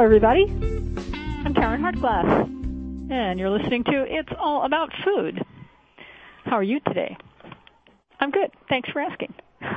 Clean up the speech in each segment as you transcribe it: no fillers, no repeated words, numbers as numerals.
everybody. I'm Karen Hartglass, and you're listening to It's All About Food. How are you today? I'm good. Thanks for asking.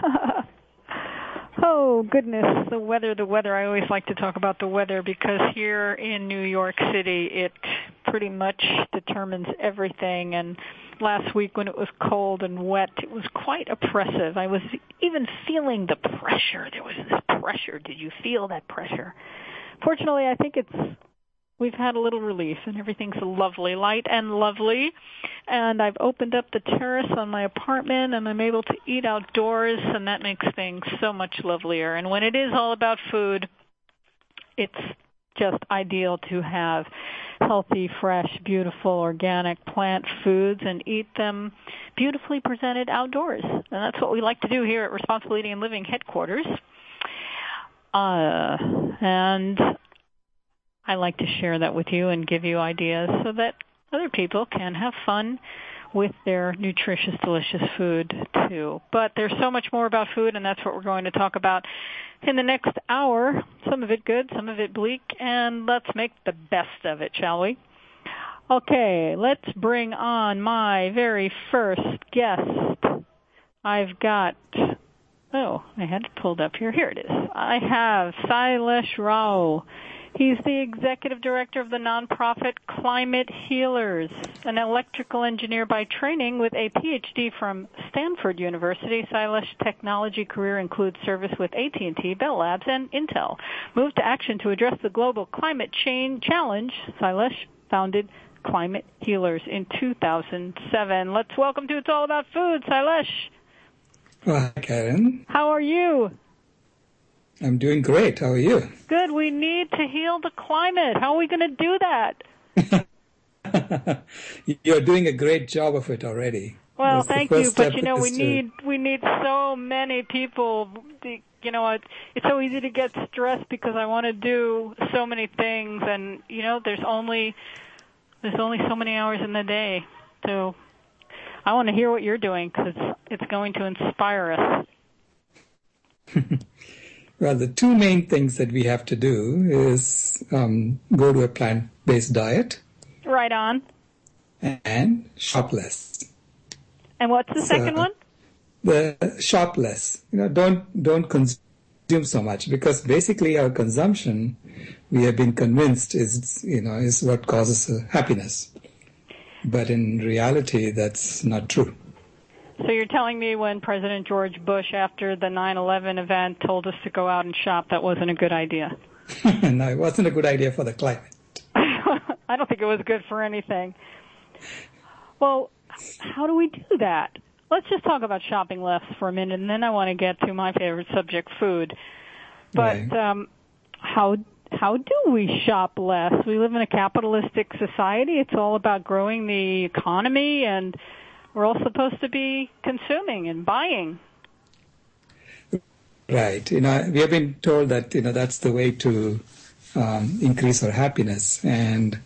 Oh, goodness, the weather. I always like to talk about the weather because here in New York City, it pretty much determines everything. And last week when it was cold and wet, it was quite oppressive. I was even feeling the pressure. There was this pressure. Did you feel that pressure? Fortunately, I think we've had a little relief, and everything's lovely, light and lovely. And I've opened up the terrace on my apartment, and I'm able to eat outdoors, and that makes things so much lovelier. And when it is all about food, it's just ideal to have healthy, fresh, beautiful, organic plant foods and eat them beautifully presented outdoors. And that's what we like to do here at Responsible Eating and Living headquarters. And I like to share that with you and give you ideas so that other people can have fun with their nutritious, delicious food too. But there's so much more about food, and that's what we're going to talk about in the next hour. Some of it good, some of it bleak, and let's make the best of it, shall we? Okay, let's bring on my very first guest. I've got... I had it pulled up here. Here it is. I have Sailesh Rao. He's the executive director of the nonprofit Climate Healers, an electrical engineer by training with a PhD from Stanford University. Sailesh's technology career includes service with AT&T, Bell Labs, and Intel. Moved to action to address the global climate change challenge, Sailesh founded Climate Healers in 2007. Let's welcome to It's All About Food, Sailesh. Hi, Karen. How are you? I'm doing great. How are you? Good. We need to heal the climate. How are we going to do that? You're doing a great job of it already. Well, thank you. But, we need so many people. It's so easy to get stressed because I want to do so many things. And, there's only so many hours in the day. So I want to hear what you're doing because it's going to inspire us. Well, the two main things that we have to do is go to a plant-based diet. Right on. And shop less. And what's the second one? The shop less. Don't consume so much because basically our consumption, we have been convinced is what causes happiness. But in reality, that's not true. So you're telling me when President George Bush, after the 9/11 event, told us to go out and shop, that wasn't a good idea? No, it wasn't a good idea for the climate. I don't think it was good for anything. Well, how do we do that? Let's just talk about shopping less for a minute, and then I want to get to my favorite subject, food. But right. How do we shop less? We live in a capitalistic society. It's all about growing the economy, and we're all supposed to be consuming and buying. Right. We have been told that, that's the way to increase our happiness. And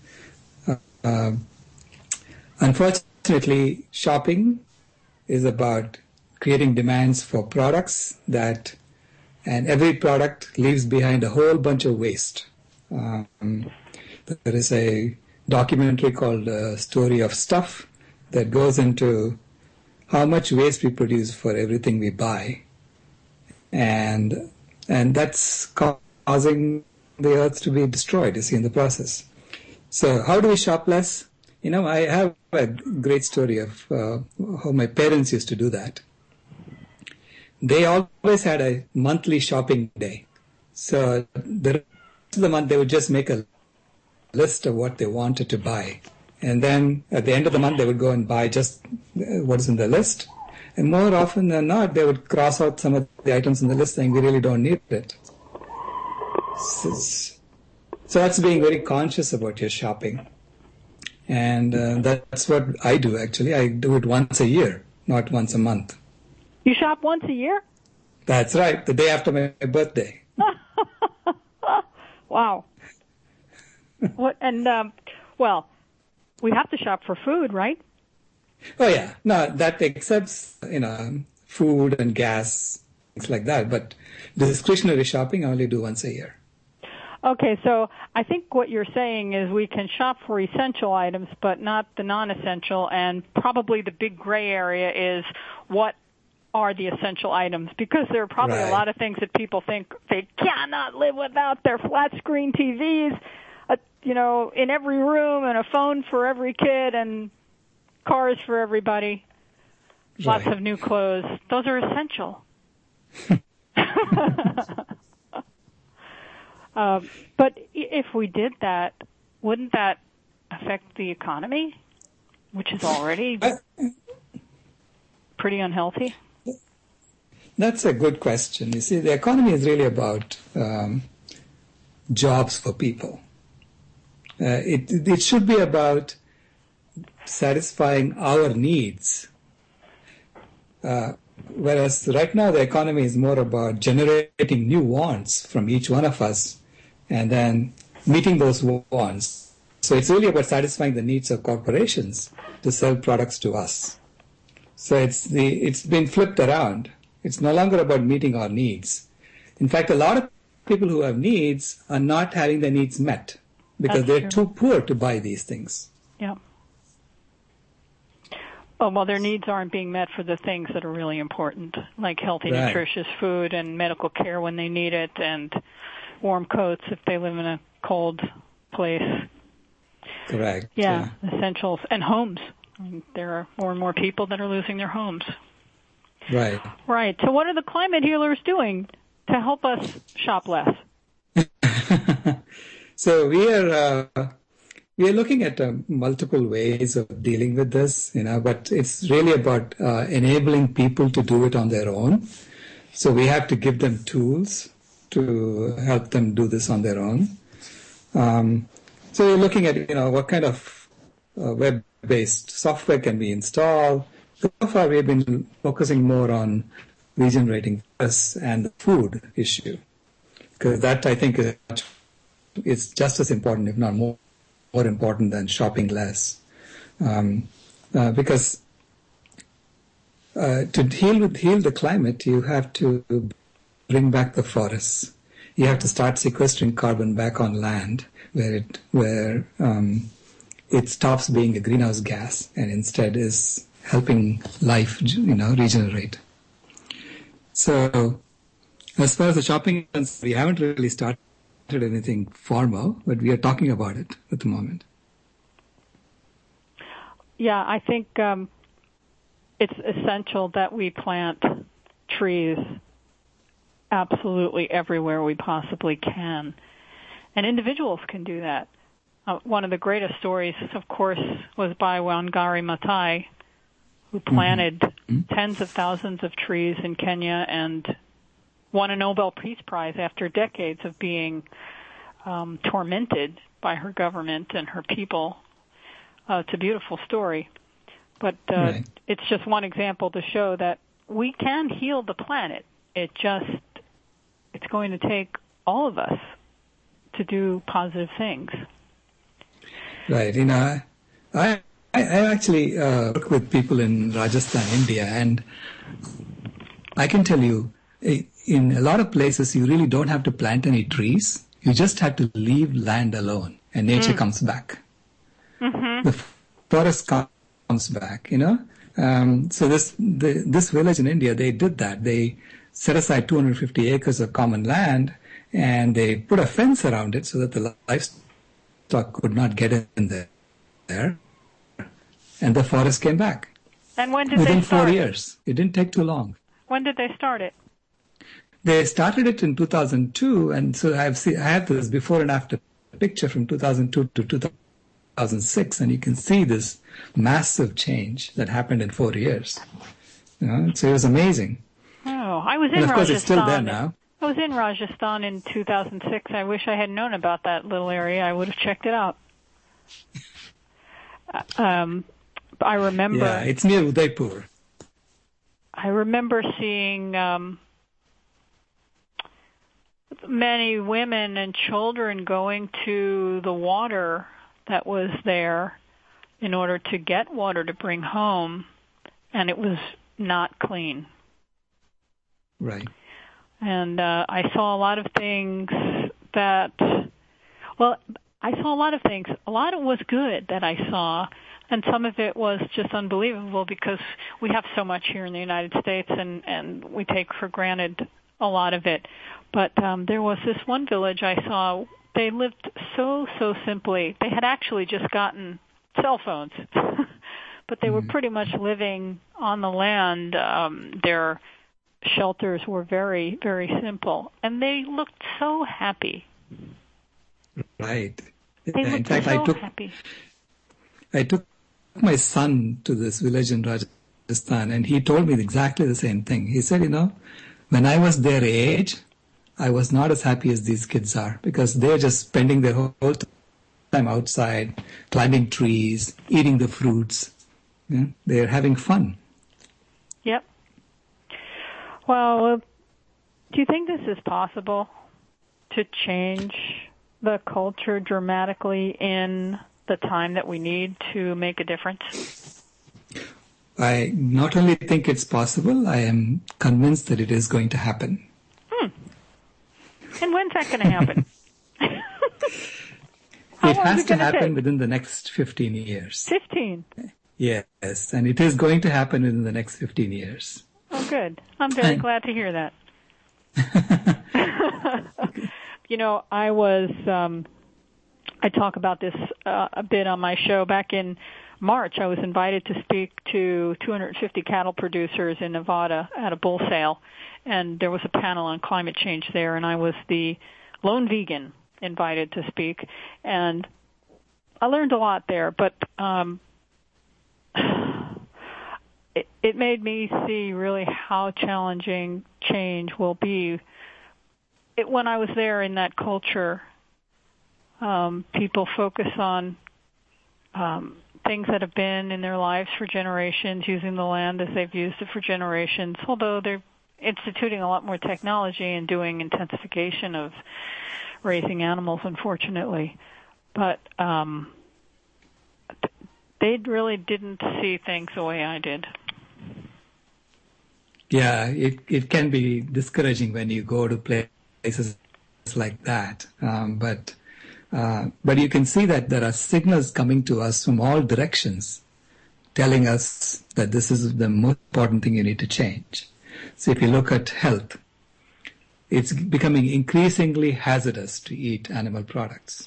unfortunately, shopping is about creating demands for products and every product leaves behind a whole bunch of waste. There is a documentary called Story of Stuff that goes into how much waste we produce for everything we buy. And that's causing the earth to be destroyed, in the process. So how do we shop less? I have a great story of how my parents used to do that. They always had a monthly shopping day. So the rest of the month, they would just make a list of what they wanted to buy. And then at the end of the month, they would go and buy just what is in the list. And more often than not, they would cross out some of the items in the list saying, we really don't need it. So that's being very conscious about your shopping. And that's what I do, actually. I do it once a year, not once a month. You shop once a year? That's right, the day after my birthday. Wow. What? And, we have to shop for food, right? Oh, yeah. No, that accepts, food and gas, things like that. But discretionary shopping I only do once a year. Okay, so I think what you're saying is we can shop for essential items, but not the non-essential, and probably the big gray area is what are the essential items, because there are probably a lot of things that people think they cannot live without. Their flat screen TVs, in every room, and a phone for every kid, and cars for everybody. Lots of new clothes. Those are essential. But if we did that, wouldn't that affect the economy, which is already pretty unhealthy? That's a good question. You see, the economy is really about jobs for people. It should be about satisfying our needs. Whereas right now the economy is more about generating new wants from each one of us and then meeting those wants. So it's really about satisfying the needs of corporations to sell products to us. So it's been flipped around. It's no longer about meeting our needs. In fact, a lot of people who have needs are not having their needs met because they're too poor to buy these things. Yeah. Well, their needs aren't being met for the things that are really important, like healthy, nutritious food and medical care when they need it, and warm coats if they live in a cold place. Correct. Yeah, essentials. And homes. There are more and more people that are losing their homes. Right. Right. So what are the climate healers doing to help us shop less? So we are looking at multiple ways of dealing with this, but it's really about enabling people to do it on their own. So we have to give them tools to help them do this on their own. So we're looking at, what kind of web-based software can we install. So far we've been focusing more on regenerating forests and the food issue, because that I think is just as important, if not more important than shopping less. Because to heal the climate, you have to bring back the forests. You have to start sequestering carbon back on land where it stops being a greenhouse gas and instead is helping life, regenerate. So as far as the shopping, we haven't really started anything formal, but we are talking about it at the moment. Yeah, I think it's essential that we plant trees absolutely everywhere we possibly can. And individuals can do that. One of the greatest stories, of course, was by Wangari Maathai, who planted tens of thousands of trees in Kenya and won a Nobel Peace Prize after decades of being tormented by her government and her people. It's a beautiful story. But it's just one example to show that we can heal the planet. It's going to take all of us to do positive things. Right. I actually work with people in Rajasthan, India, and I can tell you, in a lot of places, you really don't have to plant any trees. You just have to leave land alone, and nature comes back. Mm-hmm. The forest comes back, So this village in India, they did that. They set aside 250 acres of common land, and they put a fence around it so that the livestock could not get in there. And the forest came back. And when did Within they start? 4 years. It didn't take too long. When did they start it? They started it in 2002, and so I have this before and after picture from 2002 to 2006, and you can see this massive change that happened in 4 years. So it was amazing. Oh, I was in Rajasthan. And of course, it's still there now. I was in Rajasthan in 2006. I wish I had known about that little area. I would have checked it out. I remember. Yeah, it's near Udaipur. I remember seeing many women and children going to the water that was there in order to get water to bring home, and it was not clean. Right. And I saw a lot of things that Well, I saw a lot of things. A lot of it was good that I saw, and some of it was just unbelievable because we have so much here in the United States, and we take for granted a lot of it. But there was this one village I saw. They lived so simply. They had actually just gotten cell phones, but they were pretty much living on the land. Their shelters were very, very simple, and they looked so happy. Right. They looked so happy. I took my son to this village in Rajasthan, and he told me exactly the same thing. He said, when I was their age, I was not as happy as these kids are because they're just spending their whole time outside, climbing trees, eating the fruits. Yeah? They're having fun. Yep. Well, do you think this is possible to change the culture dramatically in the time that we need to make a difference? I not only think it's possible, I am convinced that it is going to happen. And when's that going to happen? It has to happen within the next 15 years. 15? Yes, and it is going to happen within the next 15 years. Oh, good. I'm very glad to hear that. I talk about this a bit on my show. Back in March, I was invited to speak to 250 cattle producers in Nevada at a bull sale, and there was a panel on climate change there, and I was the lone vegan invited to speak, and I learned a lot there, but it made me see really how challenging change will be. When I was there in that culture, people focus on things that have been in their lives for generations, using the land as they've used it for generations, although they're instituting a lot more technology and doing intensification of raising animals, unfortunately. But they really didn't see things the way I did. Yeah, it can be discouraging when you go to places like that. But you can see that there are signals coming to us from all directions telling us that this is the most important thing you need to change. So if you look at health, it's becoming increasingly hazardous to eat animal products.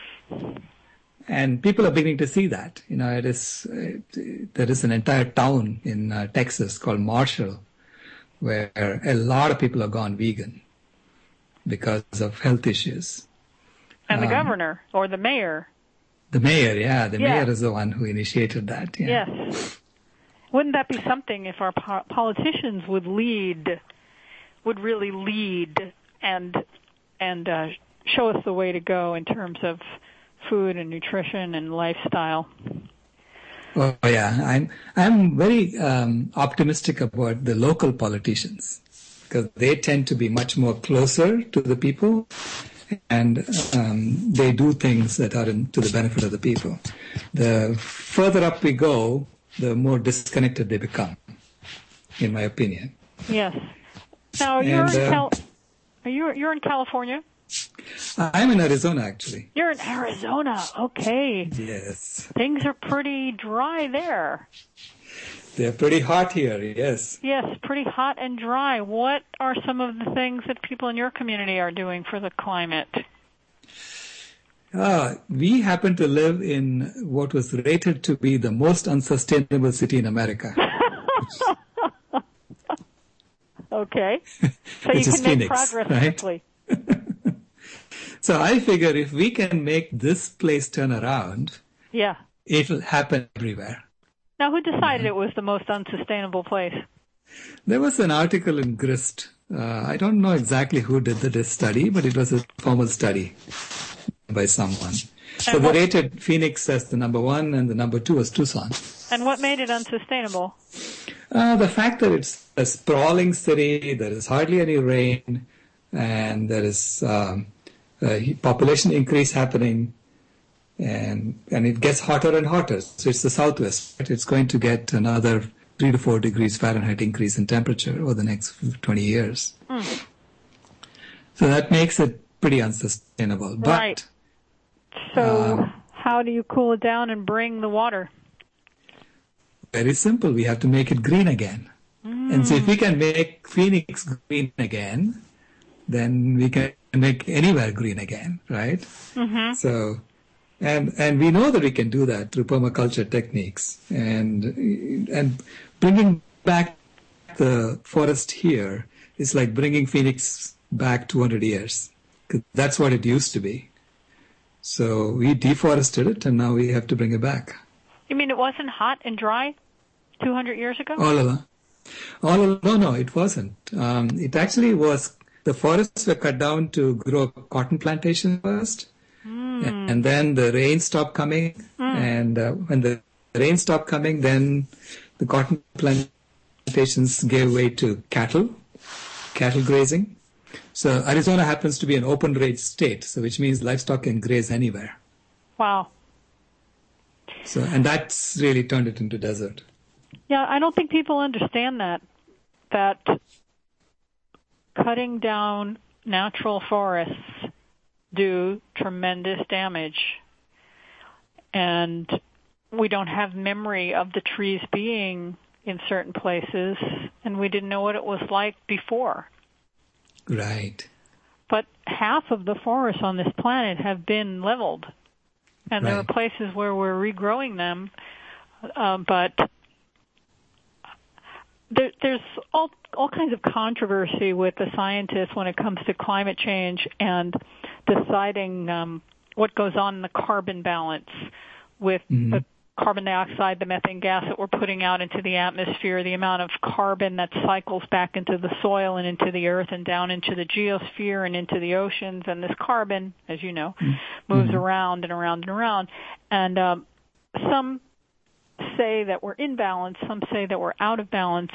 And people are beginning to see that. There is an entire town in Texas called Marshall where a lot of people have gone vegan because of health issues. And the governor or the mayor. The mayor, yeah. The mayor is the one who initiated that. Yeah. Yes. Wouldn't that be something if our politicians would really lead and show us the way to go in terms of food and nutrition and lifestyle? Oh yeah, I'm very optimistic about the local politicians because they tend to be much more closer to the people, and they do things that are to the benefit of the people. The further up we go, the more disconnected they become, in my opinion. Yes. Now you're in California? I'm in Arizona, actually. You're in Arizona. Okay. Yes. Things are pretty dry there. They're pretty hot here, yes. Yes, pretty hot and dry. What are some of the things that people in your community are doing for the climate? We happen to live in what was rated to be the most unsustainable city in America. Okay. So you can make progress quickly. So I figure if we can make this place turn around, it'll happen everywhere. Now, who decided it was the most unsustainable place? There was an article in Grist. I don't know exactly who did this study, but it was a formal study by someone. So they rated Phoenix as the number one, and the number two was Tucson. And what made it unsustainable? The fact that it's a sprawling city, there is hardly any rain, and there is population increase happening, and it gets hotter and hotter. So it's the Southwest. It's going to get another 3 to 4 degrees Fahrenheit increase in temperature over the next 20 years. So that makes it pretty unsustainable. Right. So how do you cool it down and bring the water? Very simple. We have to make it green again. And so if we can make Phoenix green again, then we can make anywhere green again, right? Mm-hmm. So, and we know that we can do that through permaculture techniques. And bringing back the forest here is like bringing Phoenix back 200 years. 'Cause that's what it used to be. So we deforested it, and now we have to bring it back. You mean it wasn't hot and dry 200 years ago? No, it wasn't. It actually was, the forests were cut down to grow cotton plantation first. And then the rain stopped coming. And when the rain stopped coming, then the cotton plantations gave way to cattle grazing. So Arizona happens to be an open range state, so which means livestock can graze anywhere. Wow. So, and that's really turned it into desert. Yeah, I don't think people understand that cutting down natural forests do tremendous damage. And we don't have memory of the trees being in certain places, and we didn't know what it was like before. Right. But half of the forests on this planet have been leveled. And there are places where we're regrowing them, but there's all kinds of controversy with the scientists when it comes to climate change and deciding what goes on in the carbon balance with the carbon dioxide, the methane gas that we're putting out into the atmosphere, the amount of carbon that cycles back into the soil and into the earth and down into the geosphere and into the oceans. And this carbon, as you know, moves around and around and around. And some say that we're in balance. Some say that we're out of balance.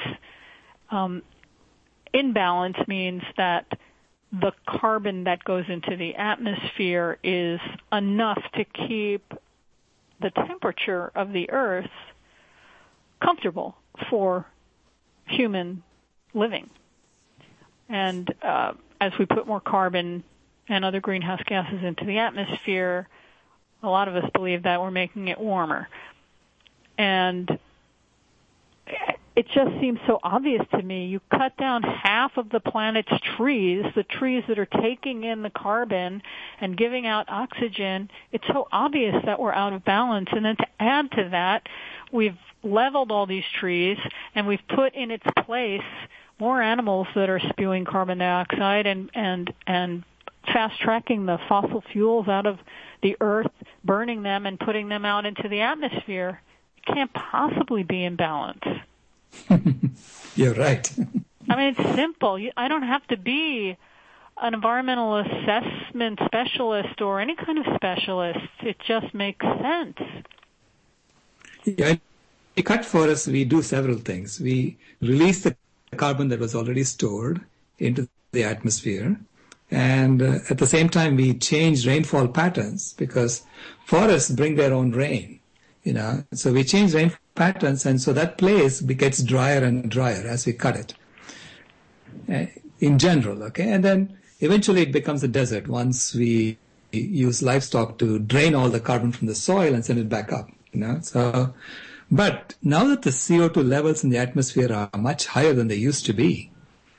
Imbalance means that the carbon that goes into the atmosphere is enough to keep the temperature of the earth comfortable for human living. And as we put more carbon and other greenhouse gases into the atmosphere, a lot of us believe that we're making it warmer. And it just seems so obvious to me. You cut down half of the planet's trees, the trees that are taking in the carbon and giving out oxygen. It's so obvious that we're out of balance. And then to add to that, we've leveled all these trees and we've put in its place more animals that are spewing carbon dioxide and fast-tracking the fossil fuels out of the earth, burning them and putting them out into the atmosphere. It can't possibly be in balance. You're right. I mean, it's simple. I don't have to be an environmental assessment specialist or any kind of specialist. It just makes sense. Yeah, we cut forests, we do several things. We release the carbon that was already stored into the atmosphere. And at the same time, we change rainfall patterns because forests bring their own rain. So we change rain patterns, and so that place gets drier and drier as we cut it, in general, okay? And then eventually it becomes a desert once we use livestock to drain all the carbon from the soil and send it back up, So, but now that the CO2 levels in the atmosphere are much higher than they used to be,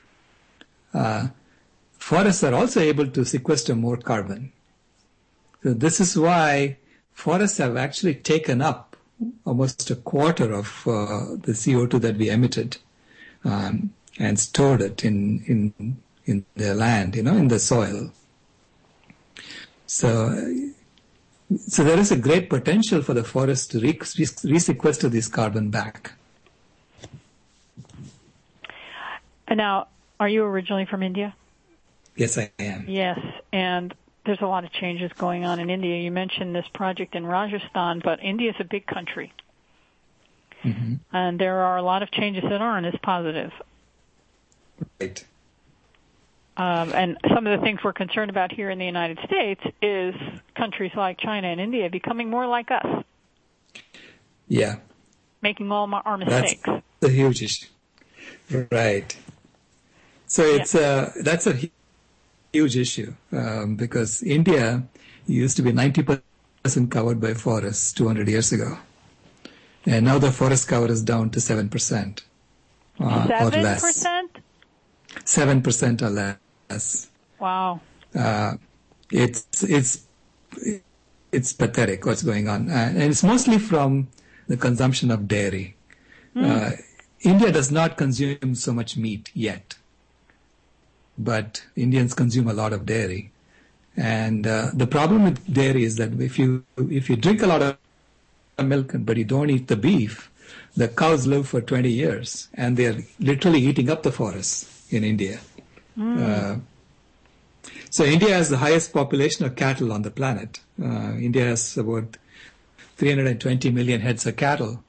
forests are also able to sequester more carbon. So this is why forests have actually taken up almost a quarter of the CO2 that we emitted and stored it in the land, in the soil. So there is a great potential for the forest to resequester this carbon back. And now, are you originally from India? Yes, I am. Yes, and there's a lot of changes going on in India. You mentioned this project in Rajasthan, but India is a big country. And there are a lot of changes that aren't as positive. Right. And some of the things we're concerned about here in the United States is countries like China and India becoming more like us. Yeah. Making all our mistakes. That's a huge issue. Right. So that's a huge issue because India used to be 90% covered by forests 200 years ago. And now the forest cover is down to 7%. Or less. 7%? 7% or less. Wow. It's pathetic what's going on. And it's mostly from the consumption of dairy. India does not consume so much meat yet, but Indians consume a lot of dairy. And the problem with dairy is that if you drink a lot of milk but you don't eat the beef, the cows live for 20 years, and they're literally eating up the forests in India. So India has the highest population of cattle on the planet. India has about 320 million heads of cattle,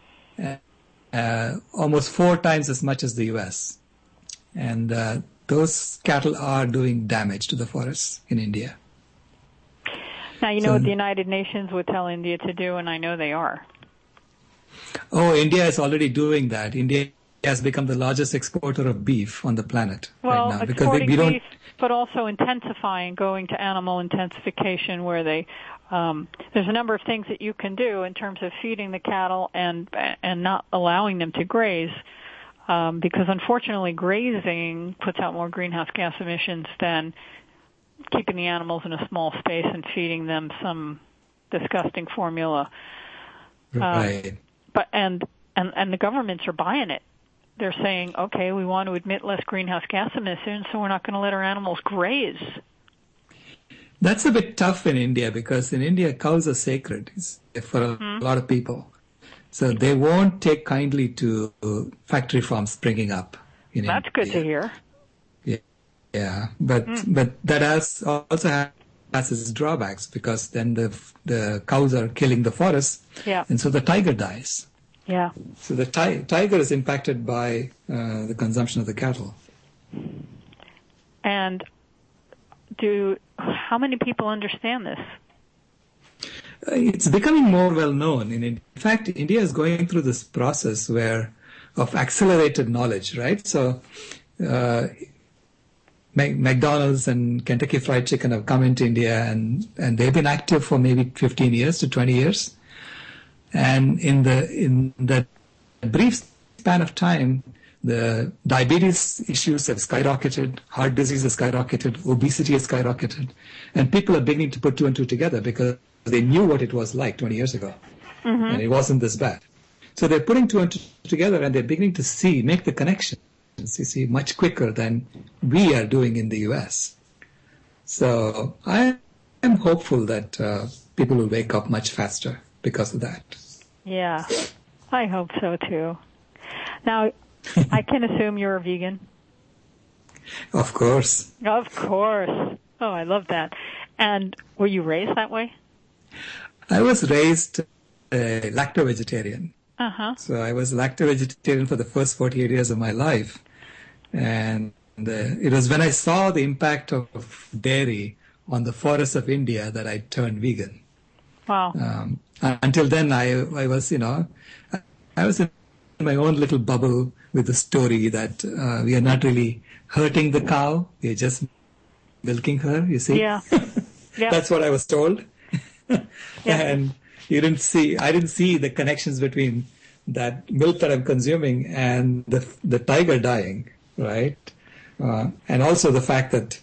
almost 4 times as much as the U.S. And those cattle are doing damage to the forests in India. Now, you know what the United Nations would tell India to do, and I know they are. Oh, India is already doing that. India has become the largest exporter of beef on the planet right now. Exporting beef, but also intensifying, going to animal intensification, where they there's a number of things that you can do in terms of feeding the cattle and not allowing them to graze, because unfortunately grazing puts out more greenhouse gas emissions than keeping the animals in a small space and feeding them some disgusting formula. Right. But and the governments are buying it. They're saying, okay, we want to emit less greenhouse gas emissions, so we're not going to let our animals graze. That's a bit tough in India, because in India cows are sacred for a lot of people. So they won't take kindly to factory farms springing up in That's India. good to hear. Yeah, but that also has its drawbacks, because then the cows are killing the forest, and so the tiger dies. Yeah. So the tiger is impacted by the consumption of the cattle. And how many people understand this? It's becoming more well known. In fact, India is going through this process of accelerated knowledge, right? So McDonald's and Kentucky Fried Chicken have come into India, and they've been active for maybe 15 years to 20 years. And in that brief span of time, the diabetes issues have skyrocketed, heart disease has skyrocketed, obesity has skyrocketed, and people are beginning to put 2 and 2 together, because they knew what it was like 20 years ago, and it wasn't this bad. So they're putting 2 and 2 together, and they're beginning to make the connections, you see, much quicker than we are doing in the U.S. So I am hopeful that people will wake up much faster because of that. Yeah, I hope so too. Now, I can assume you're a vegan? Of course. Of course. Oh, I love that. And were you raised that way? I was raised lacto-vegetarian. So I was lacto-vegetarian for the first 48 years of my life. And it was when I saw the impact of dairy on the forests of India that I turned vegan. Wow. Until then, I was, I was in my own little bubble with the story that we are not really hurting the cow. We are just milking her, you see. Yeah. That's what I was told. And I didn't see the connections between that milk that I'm consuming and the tiger dying, right? And also the fact that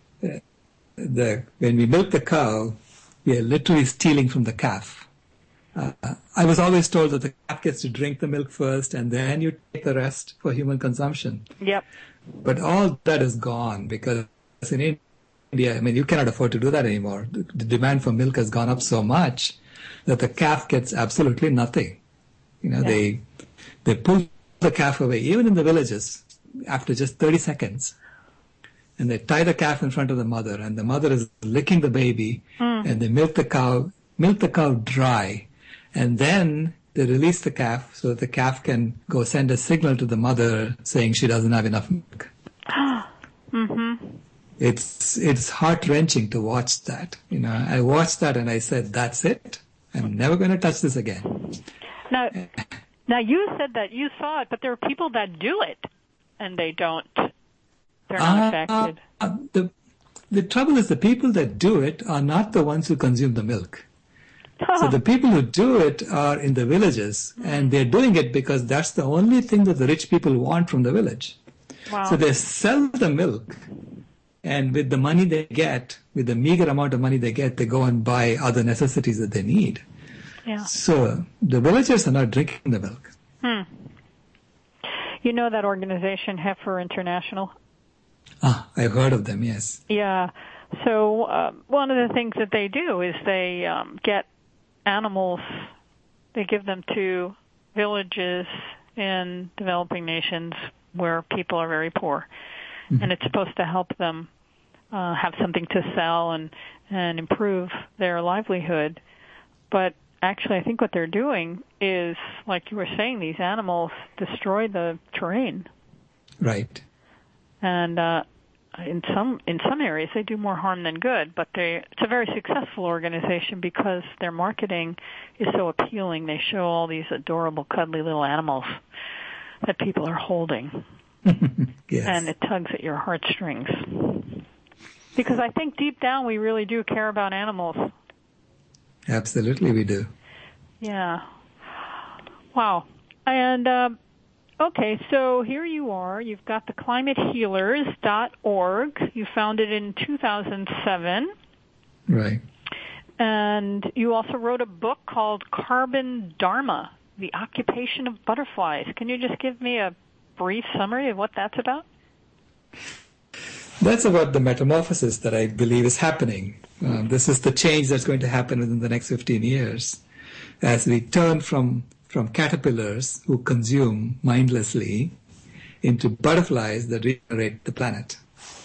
when we milk the cow, we are literally stealing from the calf. I was always told that the calf gets to drink the milk first, and then you take the rest for human consumption. Yep. But all that is gone, because in India, you cannot afford to do that anymore. The demand for milk has gone up so much that the calf gets absolutely nothing. They pull the calf away, even in the villages, after just 30 seconds. And they tie the calf in front of the mother, and the mother is licking the baby, and they milk the cow dry, and then they release the calf so that the calf can go send a signal to the mother saying she doesn't have enough milk. It's heart-wrenching to watch that. I watched that and I said, that's it. I'm never going to touch this again. Now you said that you saw it, but there are people that do it, and they're not affected. The trouble is the people that do it are not the ones who consume the milk. So the people who do it are in the villages, and they're doing it because that's the only thing that the rich people want from the village. Wow. So they sell the milk, and with the money they get, with the meager amount of money they get, they go and buy other necessities that they need. Yeah. So the villagers are not drinking the milk. You know that organization, Heifer International? I've heard of them, yes. Yeah. So one of the things that they do is they get animals, they give them to villages in developing nations where people are very poor. And it's supposed to help them have something to sell and improve their livelihood. But actually, I think what they're doing is, like you were saying, these animals destroy the terrain. Right. And in some areas, they do more harm than good. But it's a very successful organization because their marketing is so appealing. They show all these adorable, cuddly little animals that people are holding. Yes. And it tugs at your heartstrings. Because I think deep down we really do care about animals. Absolutely we do. Yeah. Wow. And, okay, so here you are. You've got the climatehealers.org. You founded in 2007. Right. And you also wrote a book called Carbon Dharma, The Occupation of Butterflies. Can you just give me a brief summary of what that's about? That's about the metamorphosis that I believe is happening. This is the change that's going to happen within the next 15 years as we turn from caterpillars who consume mindlessly into butterflies that regenerate the planet.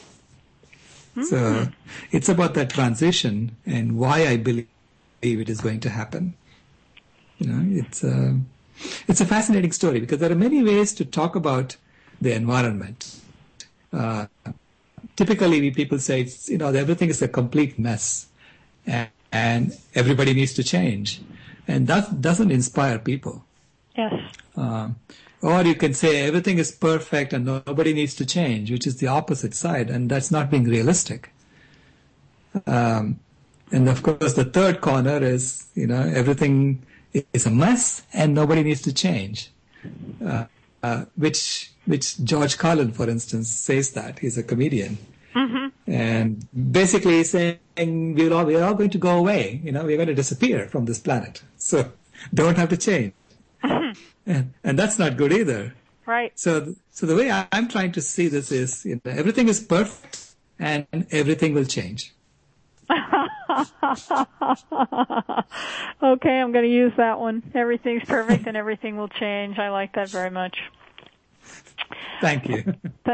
So it's about that transition and why I believe it is going to happen. You know, it's a fascinating story because there are many ways to talk about the environment. Typically, people say, everything is a complete mess and everybody needs to change. And that doesn't inspire people. Yes. Or you can say everything is perfect and nobody needs to change, which is the opposite side, and that's not being realistic. And of course, the third corner is, everything is a mess and nobody needs to change. Which George Carlin, for instance, says that. He's a comedian. And basically he's saying we're all going to go away. We're going to disappear from this planet. So don't have to change. And that's not good either. Right. So the way I'm trying to see this is, everything is perfect and everything will change. Okay, I'm going to use that one. Everything's perfect and everything will change. I like that very much. Thank you.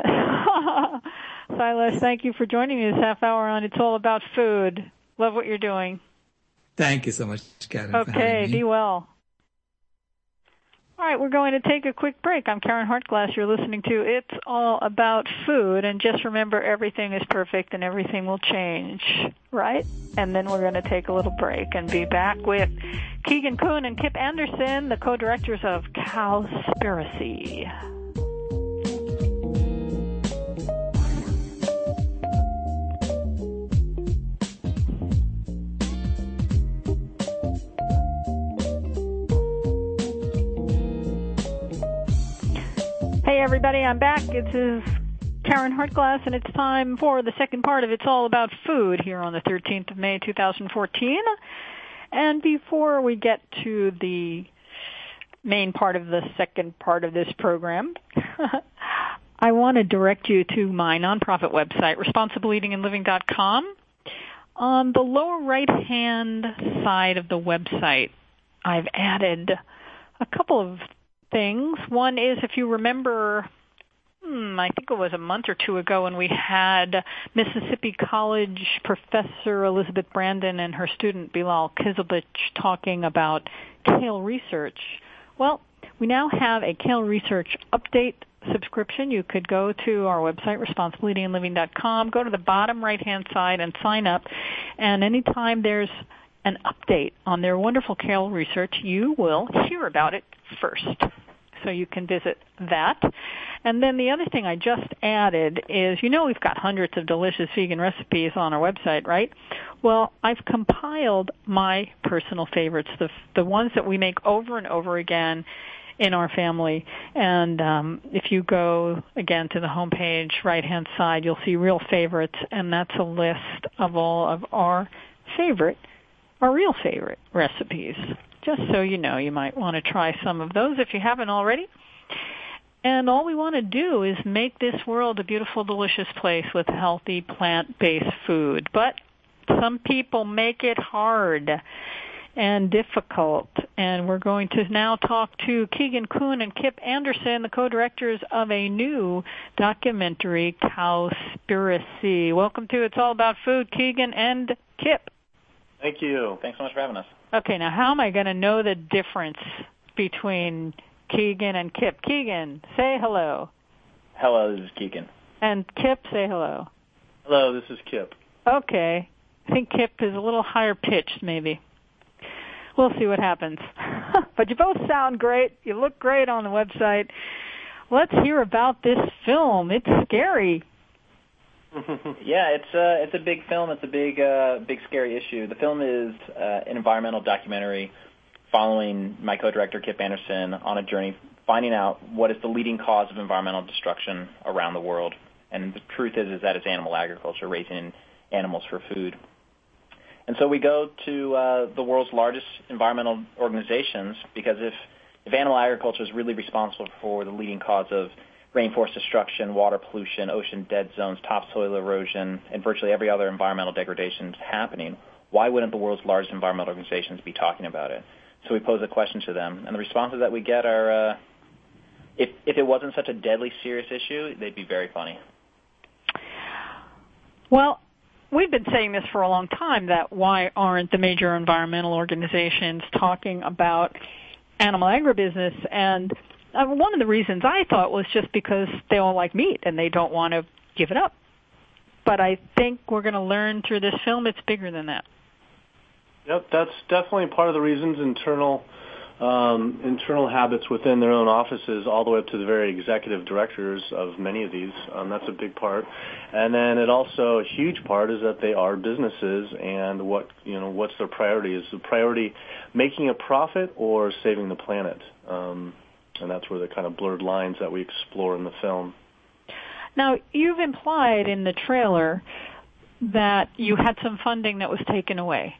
Silas, thank you for joining me this half hour on It's All About Food. Love what you're doing. Thank you so much, Karen. Okay, be well. All right, we're going to take a quick break. I'm Karen Hartglass. You're listening to It's All About Food. And just remember, everything is perfect and everything will change, right? And then we're going to take a little break and be back with Keegan Kuhn and Kip Anderson, the co-directors of Cowspiracy. Hey everybody, I'm back. This is Karen Hartglass, and it's time for the second part of It's All About Food here on the 13th of May, 2014. And before we get to the main part of the second part of this program, I want to direct you to my nonprofit website, responsibleeatingandliving.com. On the lower right-hand side of the website, I've added a couple of things. One is, if you remember, I think it was a month or two ago when we had Mississippi College professor Elizabeth Brandon and her student Bilal Kizilbich talking about kale research. Well, we now have a kale research update subscription. You could go to our website, responsibleeatingandliving.com, go to the bottom right-hand side and sign up. And anytime there's an update on their wonderful kale research, you will hear about it first. So you can visit that. And then the other thing I just added is, we've got hundreds of delicious vegan recipes on our website, right? Well, I've compiled my personal favorites, the ones that we make over and over again in our family. And if you go, again, to the homepage, right-hand side, you'll see Real Favorites, and that's a list of all of our real favorite recipes. Just so you know, you might want to try some of those if you haven't already. And all we want to do is make this world a beautiful, delicious place with healthy, plant-based food. But some people make it hard and difficult. And we're going to now talk to Keegan Kuhn and Kip Anderson, the co-directors of a new documentary, Cowspiracy. Welcome to It's All About Food, Keegan and Kip. Thank you. Thanks so much for having us. Okay, now how am I going to know the difference between Keegan and Kip? Keegan, say hello. Hello, this is Keegan. And Kip, say hello. Hello, this is Kip. Okay. I think Kip is a little higher pitched, maybe. We'll see what happens. But you both sound great. You look great on the website. Let's hear about this film. It's scary. Yeah, it's a big film. It's a big scary issue. The film is an environmental documentary following my co-director Kip Anderson on a journey finding out what is the leading cause of environmental destruction around the world. And the truth is that it's animal agriculture, raising animals for food. And so we go to the world's largest environmental organizations, because if animal agriculture is really responsible for the leading cause of rainforest destruction, water pollution, ocean dead zones, topsoil erosion, and virtually every other environmental degradation happening, why wouldn't the world's largest environmental organizations be talking about it? So we pose a question to them, and the responses that we get are, if it wasn't such a deadly, serious issue, they'd be very funny. Well, we've been saying this for a long time, that why aren't the major environmental organizations talking about animal agribusiness? And one of the reasons I thought was just because they all like meat and they don't want to give it up. But I think we're going to learn through this film it's bigger than that. Yep, that's definitely part of the reasons. Internal habits within their own offices, all the way up to the very executive directors of many of these. That's a big part. And then it also, a huge part is that they are businesses, and what's their priority? Is the priority making a profit or saving the planet? And that's where the kind of blurred lines that we explore in the film. Now, you've implied in the trailer that you had some funding that was taken away.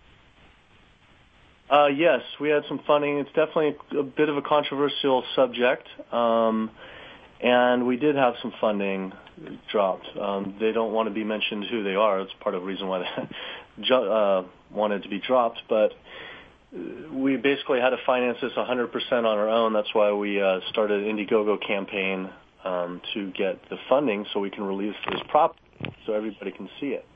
Yes, we had some funding. It's definitely a bit of a controversial subject, and we did have some funding dropped. They don't want to be mentioned who they are. It's part of the reason why they wanted to be dropped, but we basically had to finance this 100% on our own. That's why we started an Indiegogo campaign to get the funding so we can release this property so everybody can see it.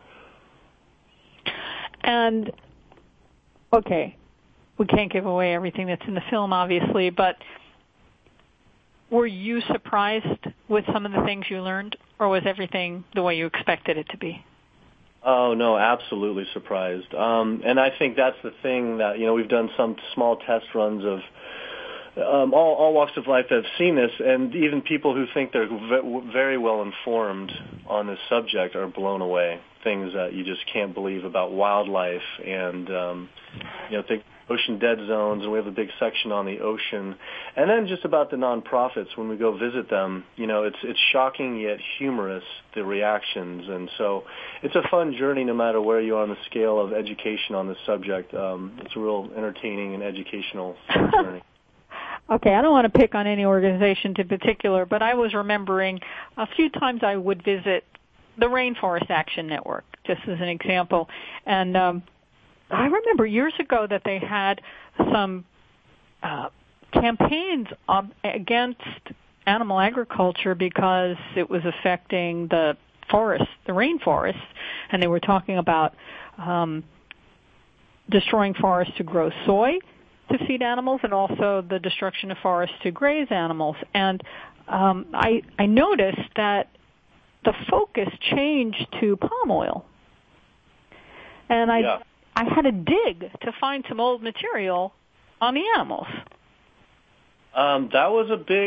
And, okay, we can't give away everything that's in the film, obviously, but were you surprised with some of the things you learned, or was everything the way you expected it to be? Oh, no, absolutely surprised. And I think that's the thing that, we've done some small test runs of all walks of life that have seen this, and even people who think they're very well informed on this subject are blown away. Things that you just can't believe about wildlife and, think ocean dead zones, and we have a big section on the ocean. And then just about the nonprofits, when we go visit them, it's shocking yet humorous, the reactions. And so it's a fun journey no matter where you are on the scale of education on this subject. It's a real entertaining and educational journey. Okay, I don't want to pick on any organization in particular, but I was remembering a few times I would visit the Rainforest Action Network, just as an example. And I remember years ago that they had some campaigns against animal agriculture because it was affecting the forest, the rainforest, and they were talking about destroying forests to grow soy to feed animals, and also the destruction of forests to graze animals. And I noticed that the focus changed to palm oil. And I had to dig to find some old material on the animals. That was a big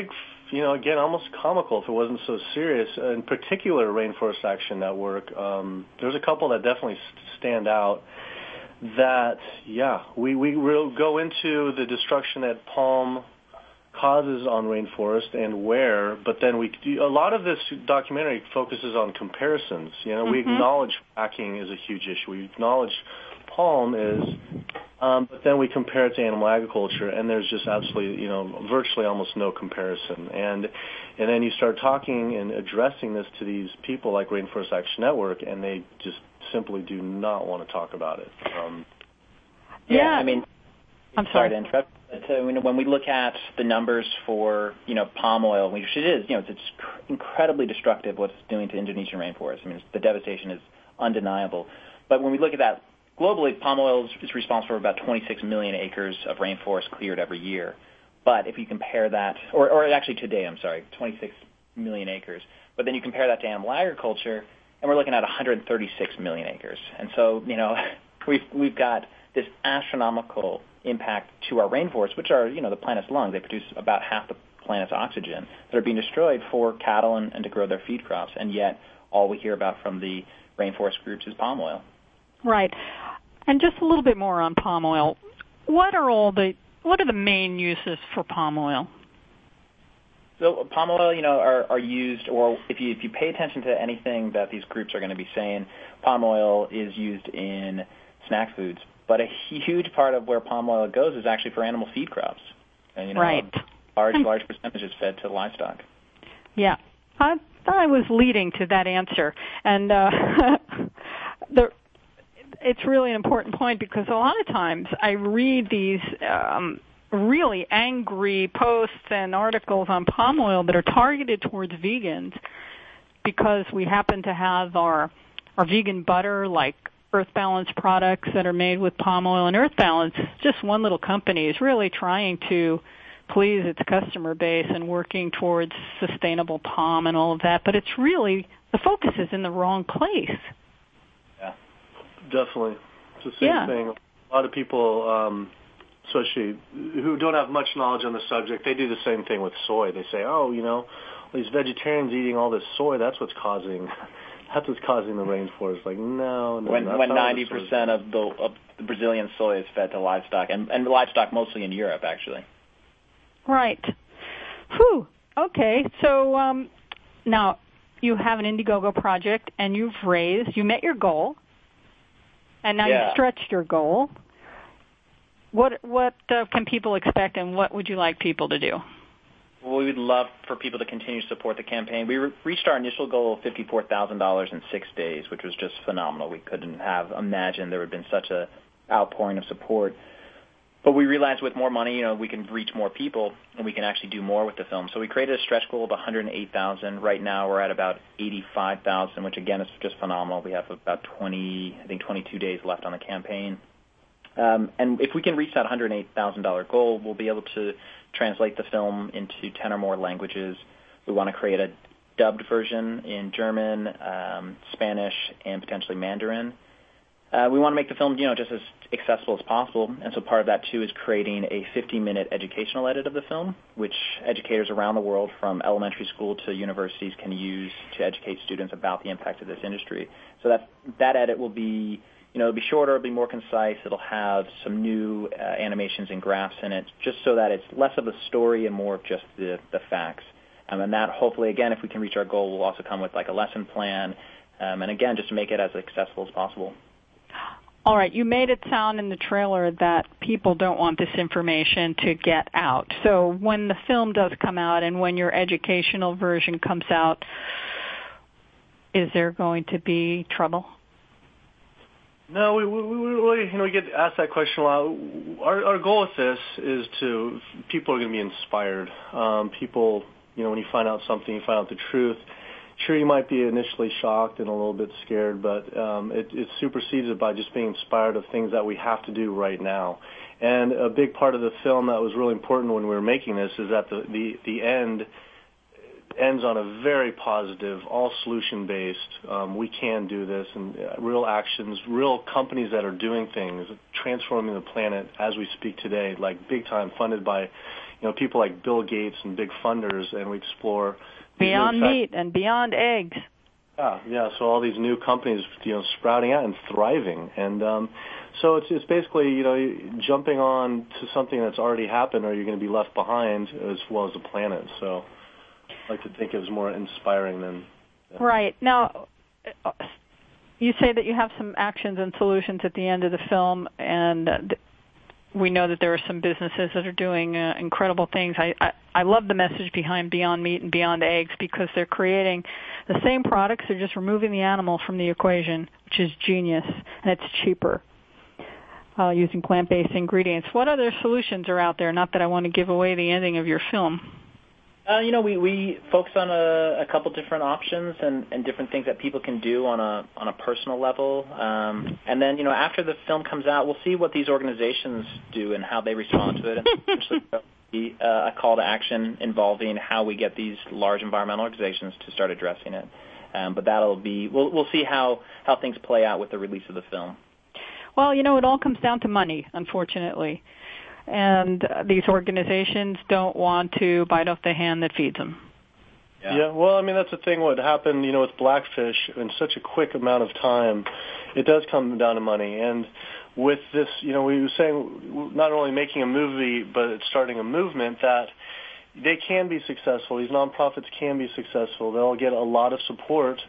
again, almost comical if it wasn't so serious. In particular, Rainforest Action Network, there's a couple that definitely stand out. That, we will go into the destruction that palm causes on rainforest and where, but then a lot of this documentary focuses on comparisons. We acknowledge fracking is a huge issue. We acknowledge palm is, but then we compare it to animal agriculture, and there's just absolutely, virtually almost no comparison. And then you start talking and addressing this to these people like Rainforest Action Network, and they just simply do not want to talk about it. I'm sorry to interrupt. But, when we look at the numbers for palm oil, which it is, it's incredibly destructive what it's doing to Indonesian rainforests. The devastation is undeniable. But when we look at that globally, palm oil is responsible for about 26 million acres of rainforest cleared every year. But if you compare that, or actually today, 26 million acres. But then you compare that to animal agriculture, and we're looking at 136 million acres. And so, we've got this astronomical impact to our rainforests, which are, the planet's lungs. They produce about half the planet's oxygen, that are being destroyed for cattle and to grow their feed crops. And yet, all we hear about from the rainforest groups is palm oil. Right. And just a little bit more on palm oil. What are the main uses for palm oil? So palm oil, are used, or if you pay attention to anything that these groups are going to be saying, palm oil is used in snack foods. But a huge part of where palm oil goes is actually for animal feed crops. And, right. large percentage is fed to livestock. Yeah. I was leading to that answer. And it's really an important point, because a lot of times I read these really angry posts and articles on palm oil that are targeted towards vegans, because we happen to have our vegan butter, like Earth Balance products that are made with palm oil. And Earth Balance, just one little company, is really trying to please its customer base and working towards sustainable palm and all of that. But it's really, the focus is in the wrong place. Yeah, definitely. It's the same thing. A lot of people, especially who don't have much knowledge on the subject, they do the same thing with soy. They say, these vegetarians eating all this soy, that's what's causing the rainforest. Like, no. When 90% of the Brazilian soy is fed to livestock, and livestock mostly in Europe, actually. Right. Whew. Okay. So now you have an Indiegogo project, and you met your goal, and now you've stretched your goal. What can people expect, and what would you like people to do? Well, we would love for people to continue to support the campaign. We reached our initial goal of $54,000 in 6 days, which was just phenomenal. We couldn't have imagined there would have been such an outpouring of support. But we realized with more money, we can reach more people, and we can actually do more with the film. So we created a stretch goal of $108,000. Right now we're at about $85,000, which again is just phenomenal. We have about 22 days left on the campaign. And if we can reach that $108,000 goal, we'll be able to translate the film into 10 or more languages. We want to create a dubbed version in German, Spanish, and potentially Mandarin. We want to make the film, just as accessible as possible, and so part of that, too, is creating a 50-minute educational edit of the film, which educators around the world from elementary school to universities can use to educate students about the impact of this industry. So that edit will be, it'll be shorter, it'll be more concise, it'll have some new animations and graphs in it, just so that it's less of a story and more of just the facts. And that, hopefully, again, if we can reach our goal, will also come with like a lesson plan, and again, just to make it as accessible as possible. All right, you made it sound in the trailer that people don't want this information to get out. So when the film does come out and when your educational version comes out, is there going to be trouble? No, we get asked that question a lot. Our goal with this is people are going to be inspired. People, when you find out something, you find out the truth. Sure, you might be initially shocked and a little bit scared, but it supersedes it by just being inspired of things that we have to do right now. And a big part of the film that was really important when we were making this is that the end ends on a very positive, all solution-based, we can do this, and real actions, real companies that are doing things, transforming the planet as we speak today, like big time, funded by people like Bill Gates and big funders, and we explore Beyond Meat and Beyond Eggs. Yeah. So all these new companies, sprouting out and thriving, and so it's basically jumping on to something that's already happened, or you're going to be left behind, as well as the planet. So I like to think it was more inspiring than. Right. Now, you say that you have some actions and solutions at the end of the film, and we know that there are some businesses that are doing incredible things. I love the message behind Beyond Meat and Beyond Eggs, because they're creating the same products. They're just removing the animal from the equation, which is genius, and it's cheaper using plant-based ingredients. What other solutions are out there? Not that I want to give away the ending of your film. We focus on a couple different options and different things that people can do on a personal level. And then, after the film comes out, we'll see what these organizations do and how they respond to it. And essentially, there'll be a call to action involving how we get these large environmental organizations to start addressing it. But that'll be we'll see how things play out with the release of the film. Well, it all comes down to money, unfortunately. And these organizations don't want to bite off the hand that feeds them. Yeah, well, I mean, that's the thing. What happened, with Blackfish in such a quick amount of time, it does come down to money. And with this, we were saying not only making a movie, but it's starting a movement that they can be successful. These nonprofits can be successful. They'll get a lot of support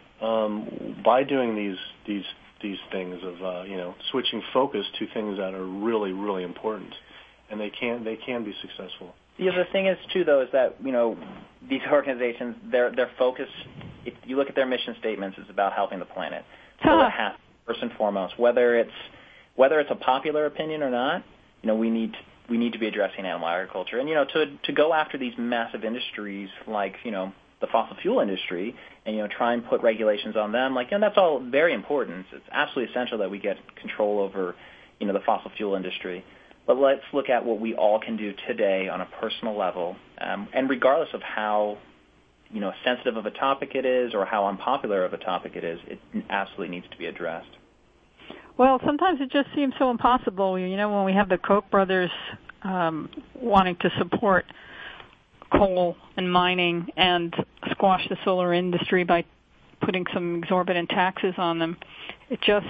by doing these things of switching focus to things that are really, really important. And they can be successful. The thing is, too, though, is that, these organizations, their focus, if you look at their mission statements, it's about helping the planet. So it has, first and foremost, whether it's a popular opinion or not, we need to be addressing animal agriculture. And, to go after these massive industries like, the fossil fuel industry and, try and put regulations on them, that's all very important. It's absolutely essential that we get control over, the fossil fuel industry. But let's look at what we all can do today on a personal level, and regardless of how, sensitive of a topic it is or how unpopular of a topic it is, it absolutely needs to be addressed. Well, sometimes it just seems so impossible. When we have the Koch brothers wanting to support coal and mining and squash the solar industry by putting some exorbitant taxes on them, it just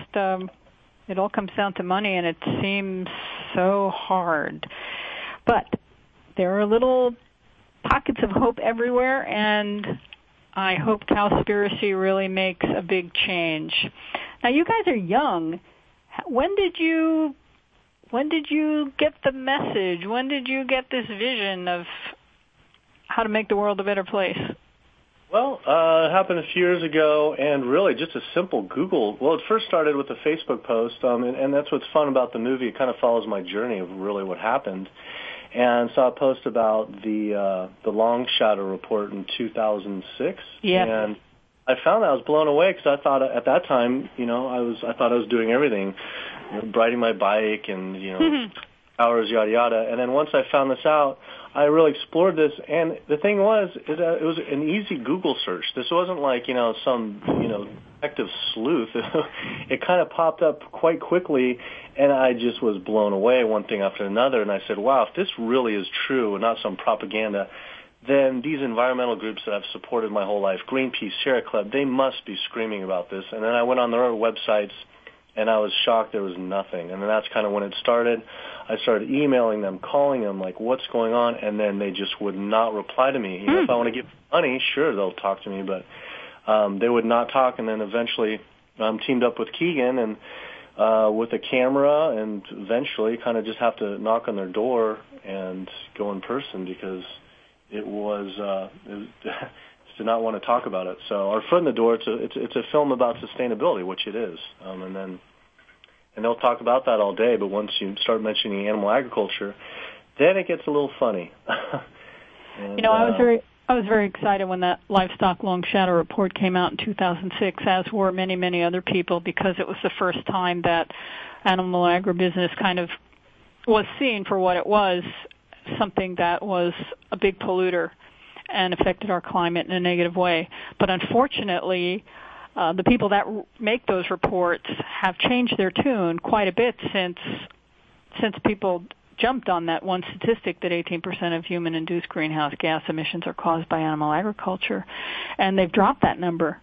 it all comes down to money, and it seems so hard. But there are little pockets of hope everywhere, and I hope Cowspiracy really makes a big change. Now, you guys are young. When did you get the message? When did you get this vision of how to make the world a better place? Well, it happened a few years ago, and really just a simple Google. Well, it first started with a Facebook post, and that's what's fun about the movie. It kind of follows my journey of really what happened. And saw a post about the Long Shadow report in 2006. Yeah. And I found that I was blown away, because I thought at that time, I thought I was doing everything, riding my bike and hours, yada yada. And then once I found this out, I really explored this, and the thing is that it was an easy Google search. This wasn't like, some, detective sleuth. It kind of popped up quite quickly, and I just was blown away, one thing after another, and I said, wow, if this really is true and not some propaganda, then these environmental groups that I've supported my whole life, Greenpeace, Sierra Club, they must be screaming about this. And then I went on their websites, and I was shocked there was nothing. And then that's kind of when it started. I started emailing them, calling them, like, what's going on? And then they just would not reply to me. If I want to give money, sure, they'll talk to me, but they would not talk. And then eventually teamed up with Keegan and with a camera, and eventually kind of just have to knock on their door and go in person, because it did not want to talk about it. So our foot in the door, it's a film about sustainability, which it is. And they'll talk about that all day, but once you start mentioning animal agriculture, then it gets a little funny. And, I was very excited when that Livestock Long Shadow report came out in 2006, as were many, many other people, because it was the first time that animal agribusiness kind of was seen for what it was, something that was a big polluter and affected our climate in a negative way. But unfortunately, the people that make those reports have changed their tune quite a bit since people jumped on that one statistic that 18% of human-induced greenhouse gas emissions are caused by animal agriculture, and they've dropped that number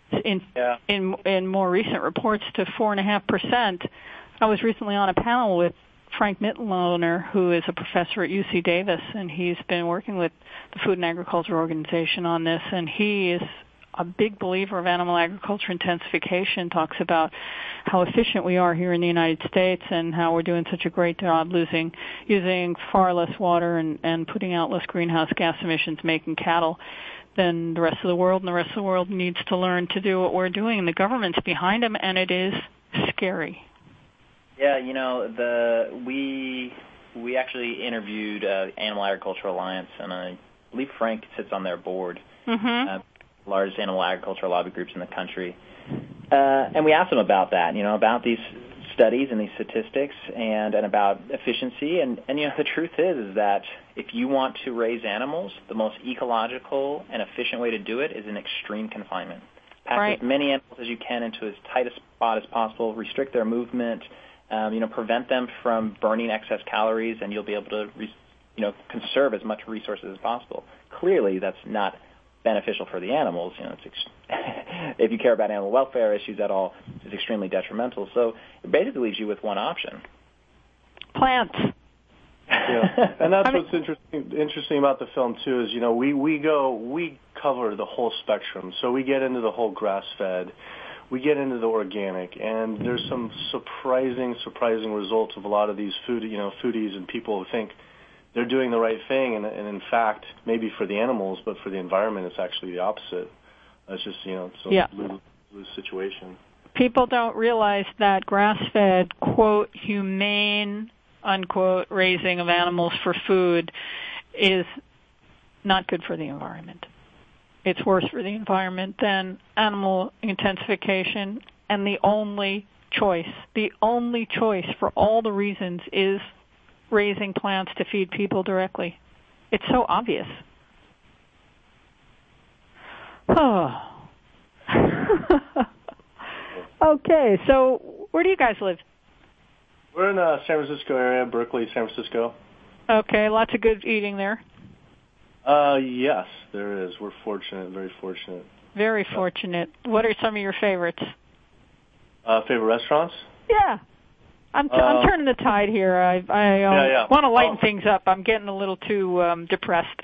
in more recent reports to 4.5%. I was recently on a panel with Frank Mitloehner, who is a professor at UC Davis, and he's been working with the Food and Agriculture Organization on this, and he is a big believer of animal agriculture intensification, talks about how efficient we are here in the United States and how we're doing such a great job using far less water and putting out less greenhouse gas emissions, making cattle than the rest of the world, and the rest of the world needs to learn to do what we're doing, and the government's behind them, and it is scary. Yeah, we actually interviewed Animal Agriculture Alliance, and I believe Frank sits on their board, largest animal agriculture lobby groups in the country. And we asked them about that, about these studies and these statistics and about efficiency. And the truth is that if you want to raise animals, the most ecological and efficient way to do it is in extreme confinement. Pack as many animals as you can into as tight a spot as possible, restrict their movement, prevent them from burning excess calories, and you'll be able to, conserve as much resources as possible. Clearly, that's not beneficial for the animals. If you care about animal welfare issues at all, it's extremely detrimental. So it basically leaves you with one option: plants. Yeah, and that's what's interesting about the film too. Is we cover the whole spectrum. So we get into the whole grass-fed. We get into the organic, and there's some surprising results of a lot of these foodies and people who think they're doing the right thing, and in fact, maybe for the animals, but for the environment, it's actually the opposite. It's just it's a lose situation. People don't realize that grass-fed, quote, humane, unquote, raising of animals for food is not good for the environment. It's worse for the environment than animal intensification, and the only choice for all the reasons is raising plants to feed people directly. It's so obvious. Oh. Okay, so where do you guys live? We're in the San Francisco area, Berkeley, San Francisco. Okay, lots of good eating there. Yes, there is. We're fortunate, very fortunate. Very fortunate. What are some of your favorites? Favorite restaurants? Yeah. I'm turning the tide here. I want to lighten things up. I'm getting a little too depressed.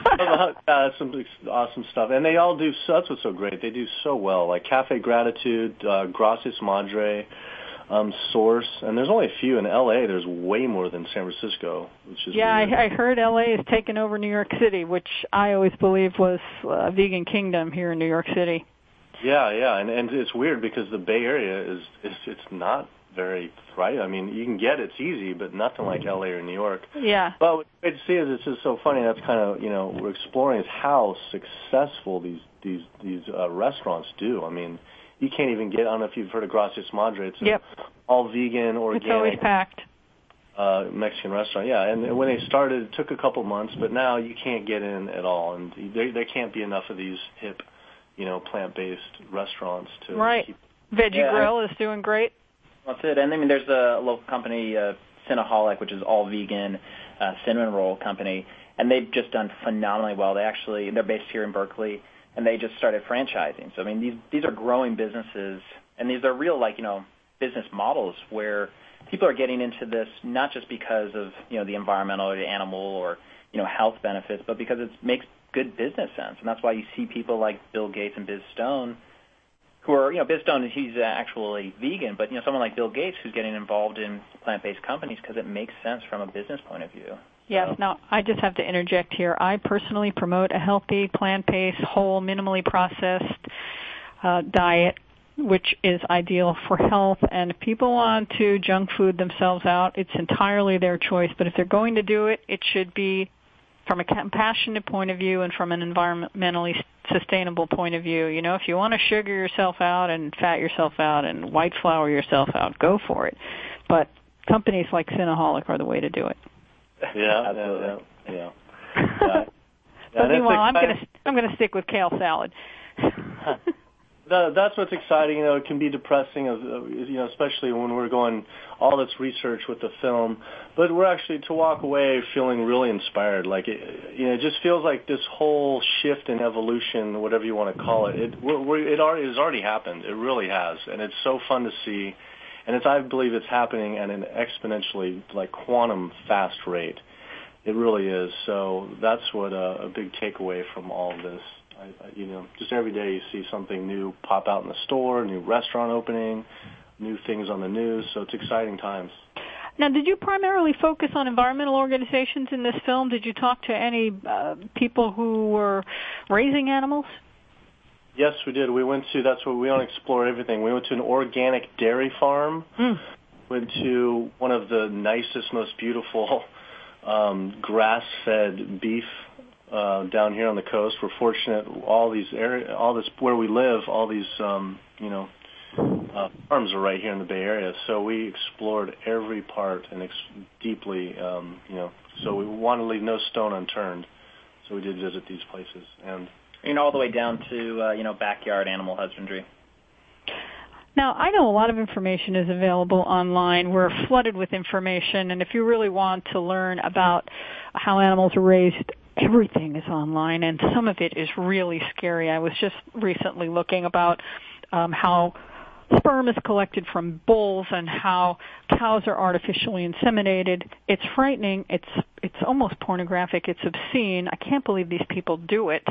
Some awesome stuff. And they all do, that's what's so great. They do so well. Like Cafe Gratitude, Gracias Madre, Source. And there's only a few in L.A. There's way more than San Francisco, which is weird. I heard L.A. is taking over New York City, which I always believed was a vegan kingdom here in New York City. Yeah. And it's weird because the Bay Area it's not very thriving. I mean, you can get it's easy, but nothing like LA or New York. Yeah. But what's great to see is it's just so funny. That's kind of we're exploring is how successful these restaurants do. I mean, you can't even get. I don't know if you've heard of Gracias Madre. It's an all vegan, organic. It's always packed. Mexican restaurant. Yeah, and when they started, it took a couple months, but now you can't get in at all, and there can't be enough of these hip, plant-based restaurants to keep. Veggie Grill is doing great. That's it. And I mean, there's a local company, Cinnaholic, which is all vegan cinnamon roll company, and they've just done phenomenally well. They're based here in Berkeley, and they just started franchising. So I mean, these are growing businesses, and these are real business models where people are getting into this not just because of the environmental or the animal or health benefits, but because it makes good business sense. And that's why you see people like Bill Gates and Biz Stone, who are, Biz Stone, he's actually vegan, but, someone like Bill Gates who's getting involved in plant-based companies because it makes sense from a business point of view. Yes. Now, I just have to interject here. I personally promote a healthy, plant-based, whole, minimally processed diet, which is ideal for health. And if people want to junk food themselves out, it's entirely their choice. But if they're going to do it, it should be from a compassionate point of view and from an environmentally sustainable point of view. If you want to sugar yourself out and fat yourself out and white flour yourself out, go for it. But companies like Cinnaholic are the way to do it. Yeah, absolutely. Yeah. But meanwhile, I'm going to stick with kale salad. That's what's exciting. It can be depressing, especially when we're going all this research with the film. But we're actually to walk away feeling really inspired. Like it just feels like this whole shift in evolution, whatever you want to call it, it has already happened. It really has, and it's so fun to see. And I believe it's happening at an exponentially, like quantum fast rate. It really is. So that's what a big takeaway from all of this. Just every day you see something new pop out in the store, new restaurant opening, new things on the news. So it's exciting times. Now, did you primarily focus on environmental organizations in this film? Did you talk to any people who were raising animals? Yes, we did. We want to explore everything. We went to an organic dairy farm, went to one of the nicest, most beautiful grass-fed beef down here on the coast. We're fortunate. All this where we live, all these farms are right here in the Bay Area. So we explored every part and deeply. So we want to leave no stone unturned. So we did visit these places and all the way down to backyard animal husbandry. Now, I know a lot of information is available online. We're flooded with information, and if you really want to learn about how animals are raised, everything is online, and some of it is really scary. I was just recently looking about how sperm is collected from bulls and how cows are artificially inseminated. It's frightening. It's almost pornographic. It's obscene. I can't believe these people do it.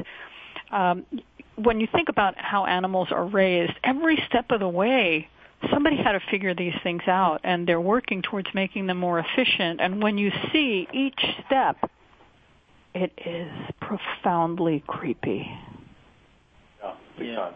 When you think about how animals are raised, every step of the way, somebody had to figure these things out, and they're working towards making them more efficient. And when you see each step, it is profoundly creepy. Yeah.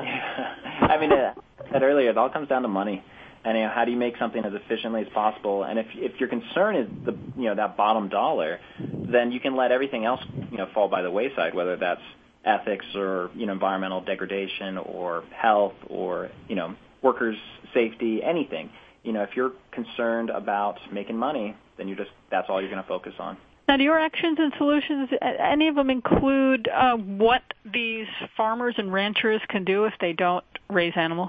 I mean, I said earlier, it all comes down to money. And how do you make something as efficiently as possible? And if your concern is that bottom dollar, then you can let everything else fall by the wayside, whether that's ethics or environmental degradation or health or workers' safety, anything. If you're concerned about making money, then that's all you're going to focus on. Now, do your actions and solutions, any of them include what these farmers and ranchers can do if they don't raise animals?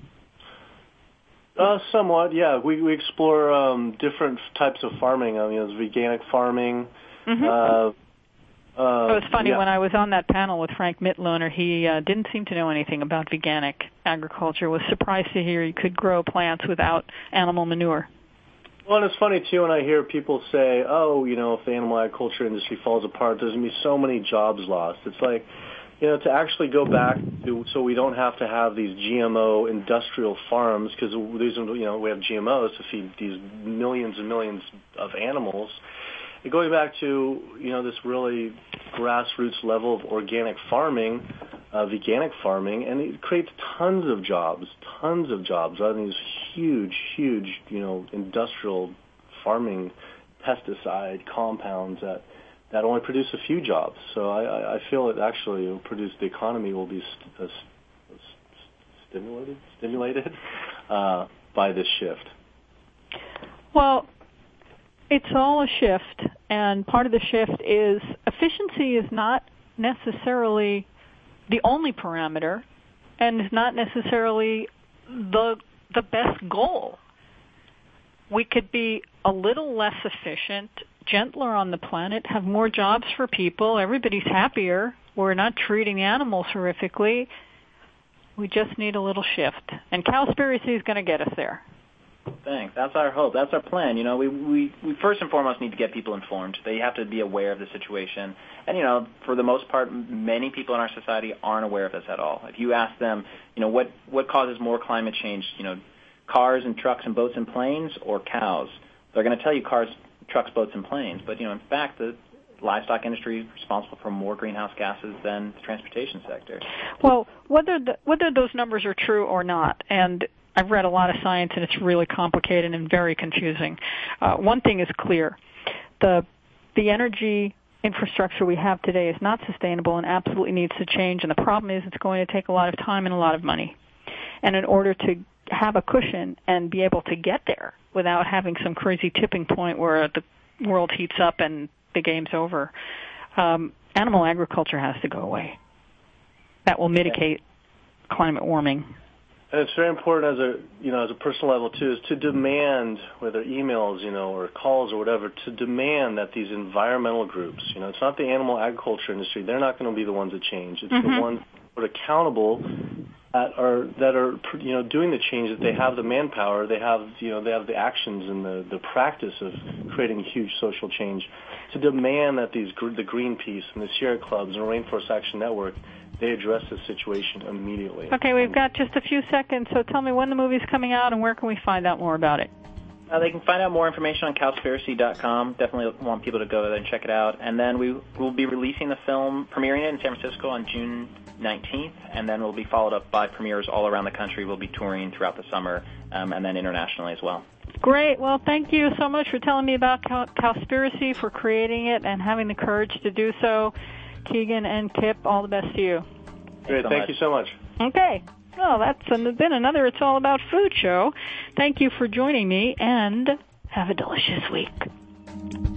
Somewhat, yeah. We explore different types of farming. There's veganic farming. Mm-hmm. It was funny, when I was on that panel with Frank Mitloehner, he didn't seem to know anything about veganic agriculture. Was surprised to hear you could grow plants without animal manure. Well, and it's funny, too, when I hear people say, if the animal agriculture industry falls apart, there's going to be so many jobs lost. It's like, to actually go back to, so we don't have to have these GMO industrial farms, because we have GMOs to feed these millions and millions of animals. And going back to, this really grassroots level of organic farming, veganic farming, and it creates tons of jobs on these huge, industrial farming pesticide compounds that only produce a few jobs. So I feel it actually will produce, the economy will be stimulated by this shift. Well, it's all a shift, and part of the shift is efficiency is not necessarily the only parameter, and is not necessarily the best goal. We could be a little less efficient, gentler on the planet, have more jobs for people, everybody's happier, we're not treating animals horrifically. We just need a little shift. And Cowspiracy is going to get us there. Thanks. That's our hope. That's our plan. We first and foremost need to get people informed. They have to be aware of the situation. And, for the most part, many people in our society aren't aware of this at all. If you ask them, what causes more climate change, cars and trucks and boats and planes or cows, they're going to tell you cars, trucks, boats, and planes. But, in fact, the livestock industry is responsible for more greenhouse gases than the transportation sector. Well, whether those numbers are true or not, and I've read a lot of science, and it's really complicated and very confusing. One thing is clear. The energy infrastructure we have today is not sustainable and absolutely needs to change, and the problem is it's going to take a lot of time and a lot of money. And in order to have a cushion and be able to get there without having some crazy tipping point where the world heats up and the game's over, animal agriculture has to go away. That will mitigate climate warming. And it's very important as a personal level too, is to demand, whether emails, or calls or whatever, to demand that these environmental groups, it's not the animal agriculture industry, they're not going to be the ones that change. It's the ones that are accountable that are doing the change, that they have the manpower, they have the actions and the practice of creating huge social change, to demand that the Greenpeace and the Sierra Clubs and the Rainforest Action Network, they address this situation immediately. Okay, we've got just a few seconds, so tell me when the movie's coming out and where can we find out more about it? They can find out more information on Cowspiracy.com. Definitely want people to go there and check it out. And then we will be releasing the film, premiering it in San Francisco on June 19th, and then we'll be followed up by premieres all around the country. We'll be touring throughout the summer, and then internationally as well. Great. Well, thank you so much for telling me about Cowspiracy, for creating it and having the courage to do so. Keegan and Kip, all the best to you. Great. Thank you so much. Okay. Well, that's been another It's All About Food show. Thank you for joining me, and have a delicious week.